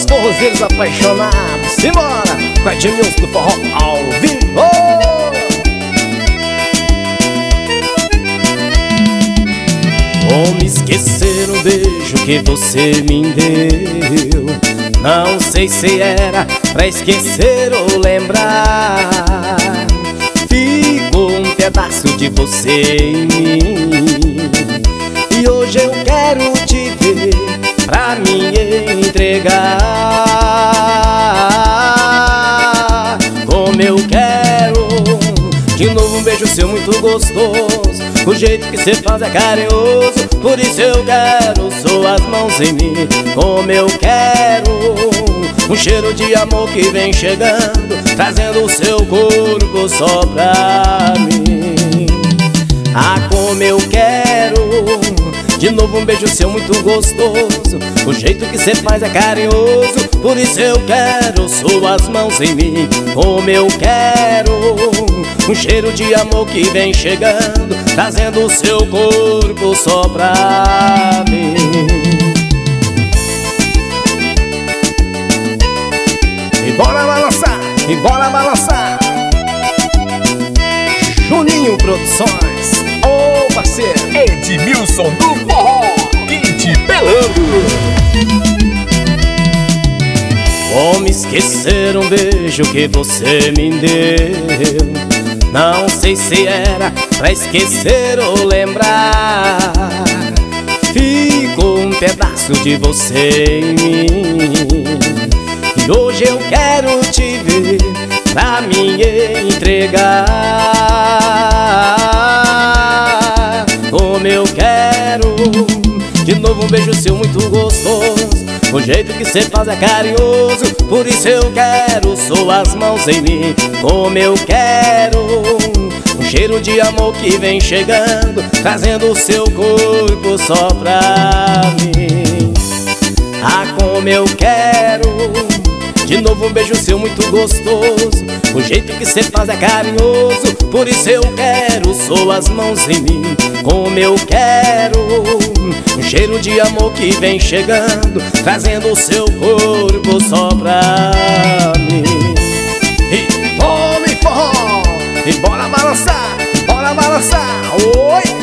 os forrozeiros apaixonados. Simbora, com a Edmilson do Forró ao vivo. Como esquecer um beijo que você me deu? Não sei se era pra esquecer ou lembrar. Ficou um pedaço de você em mim, e hoje eu quero te ver pra me entregar. Como eu quero de novo um beijo seu muito gostoso. O jeito que cê faz é carinhoso, por isso eu quero suas mãos em mim. Como eu quero um cheiro de amor que vem chegando, trazendo o seu corpo só pra mim. Ah, como eu quero de novo um beijo seu muito gostoso. O jeito que cê faz é carinhoso, por isso eu quero suas mãos em mim. Como eu quero um cheiro de amor que vem chegando, trazendo o seu corpo só pra mim. E bora balançar, e bora balançar. Juninho Produções, ô parceiro Edmilson do Forró, Kid Pelando. Como esquecer um beijo que você me deu? Não sei se era pra esquecer ou lembrar. Ficou um pedaço de você em mim, e hoje eu quero te ver pra me entregar. Como eu quero de novo um beijo seu muito gostoso. O jeito que cê faz é carinhoso, por isso eu quero suas mãos em mim. Como eu quero um cheiro de amor que vem chegando, trazendo o seu corpo só pra mim. Ah, como eu quero de novo um beijo seu muito gostoso. O jeito que cê faz é carinhoso, por isso eu quero suas mãos em mim. Como eu quero um cheiro de amor que vem chegando, trazendo o seu corpo só pra mim. E tome forró, e bora balançar, bora balançar. Oi!